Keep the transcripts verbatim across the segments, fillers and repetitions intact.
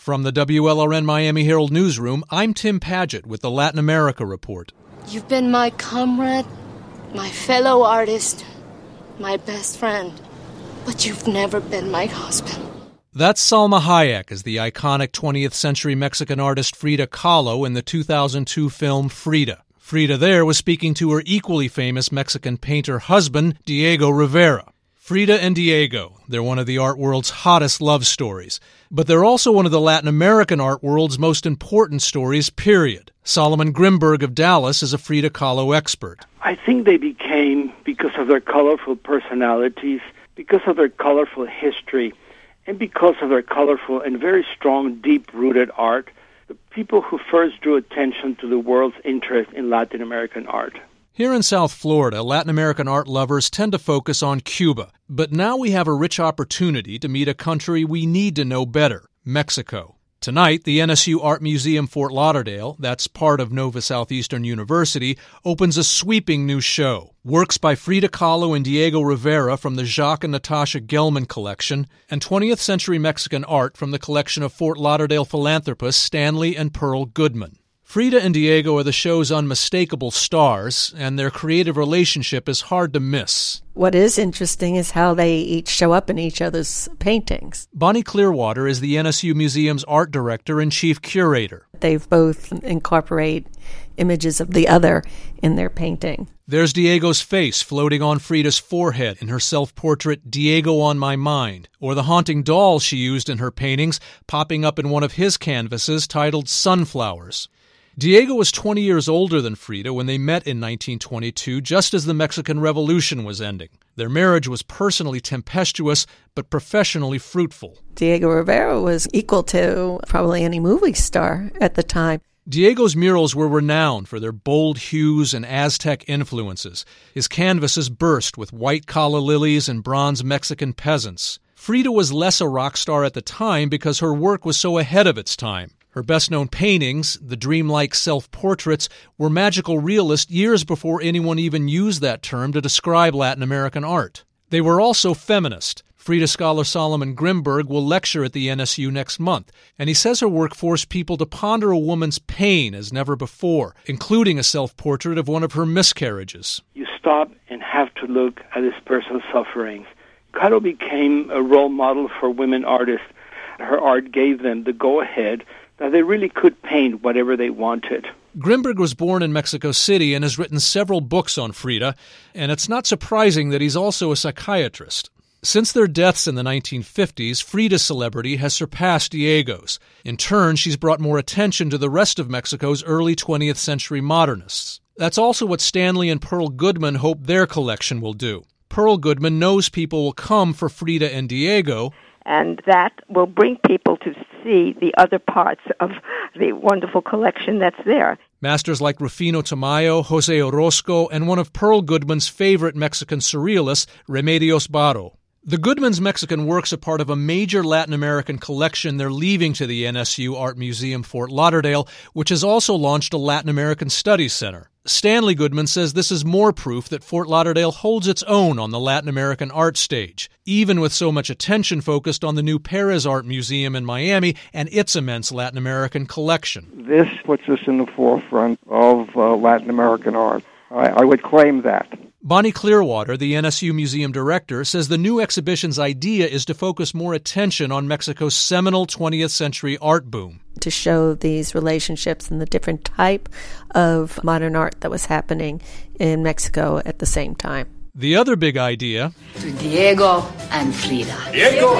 From the W L R N Miami Herald newsroom, I'm Tim Padgett with the Latin America Report. You've been my comrade, my fellow artist, my best friend, but you've never been my husband. That's Salma Hayek as the iconic twentieth century Mexican artist Frida Kahlo in the two thousand two film Frida. Frida there was speaking to her equally famous Mexican painter husband, Diego Rivera. Frida and Diego, they're one of the art world's hottest love stories. But they're also one of the Latin American art world's most important stories, period. Solomon Grimberg of Dallas is a Frida Kahlo expert. I think they became, because of their colorful personalities, because of their colorful history, and because of their colorful and very strong, deep-rooted art, the people who first drew attention to the world's interest in Latin American art. Here in South Florida, Latin American art lovers tend to focus on Cuba. But now we have a rich opportunity to meet a country we need to know better, Mexico. Tonight, the N S U Art Museum Fort Lauderdale, that's part of Nova Southeastern University, opens a sweeping new show. Works by Frida Kahlo and Diego Rivera from the Jacques and Natasha Gelman collection, and twentieth century Mexican art from the collection of Fort Lauderdale philanthropists Stanley and Pearl Goodman. Frida and Diego are the show's unmistakable stars, and their creative relationship is hard to miss. What is interesting is how they each show up in each other's paintings. Bonnie Clearwater is the N S U Museum's art director and chief curator. They've both incorporate images of the other in their painting. There's Diego's face floating on Frida's forehead in her self-portrait Diego on My Mind, or the haunting doll she used in her paintings popping up in one of his canvases titled Sunflowers. Diego was twenty years older than Frida when they met in nineteen twenty-two, just as the Mexican Revolution was ending. Their marriage was personally tempestuous, but professionally fruitful. Diego Rivera was equal to probably any movie star at the time. Diego's murals were renowned for their bold hues and Aztec influences. His canvases burst with white calla lilies and bronze Mexican peasants. Frida was less a rock star at the time because her work was so ahead of its time. Her best-known paintings, the dreamlike self-portraits, were magical realist years before anyone even used that term to describe Latin American art. They were also feminist. Frida scholar Solomon Grimberg will lecture at the N S U next month, and he says her work forced people to ponder a woman's pain as never before, including a self-portrait of one of her miscarriages. You stop and have to look at this person's sufferings. Kahlo became a role model for women artists. Her art gave them the go-ahead that they really could paint whatever they wanted. Grimberg was born in Mexico City and has written several books on Frida, and it's not surprising that he's also a psychiatrist. Since their deaths in the nineteen fifties, Frida's celebrity has surpassed Diego's. In turn, she's brought more attention to the rest of Mexico's early twentieth century modernists. That's also what Stanley and Pearl Goodman hope their collection will do. Pearl Goodman knows people will come for Frida and Diego, and that will bring people to see the other parts of the wonderful collection that's there. Masters like Rufino Tamayo, Jose Orozco, and one of Pearl Goodman's favorite Mexican surrealists, Remedios Varo. The Goodmans' Mexican works are part of a major Latin American collection they're leaving to the N S U Art Museum Fort Lauderdale, which has also launched a Latin American Studies Center. Stanley Goodman says this is more proof that Fort Lauderdale holds its own on the Latin American art stage, even with so much attention focused on the new Perez Art Museum in Miami and its immense Latin American collection. This puts us in the forefront of uh, Latin American art. I, I would claim that. Bonnie Clearwater, the N S U Museum director, says the new exhibition's idea is to focus more attention on Mexico's seminal twentieth century art boom. To show these relationships and the different type of modern art that was happening in Mexico at the same time. The other big idea to Diego and Frida. Diego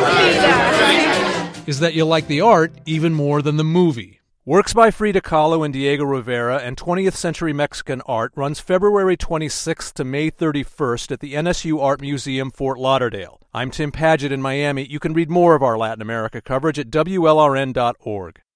and Frida. Is that you like the art even more than the movie. Works by Frida Kahlo and Diego Rivera and twentieth century Mexican art runs February twenty-sixth to May thirty-first at the N S U Art Museum, Fort Lauderdale. I'm Tim Padgett in Miami. You can read more of our Latin America coverage at W L R N dot org.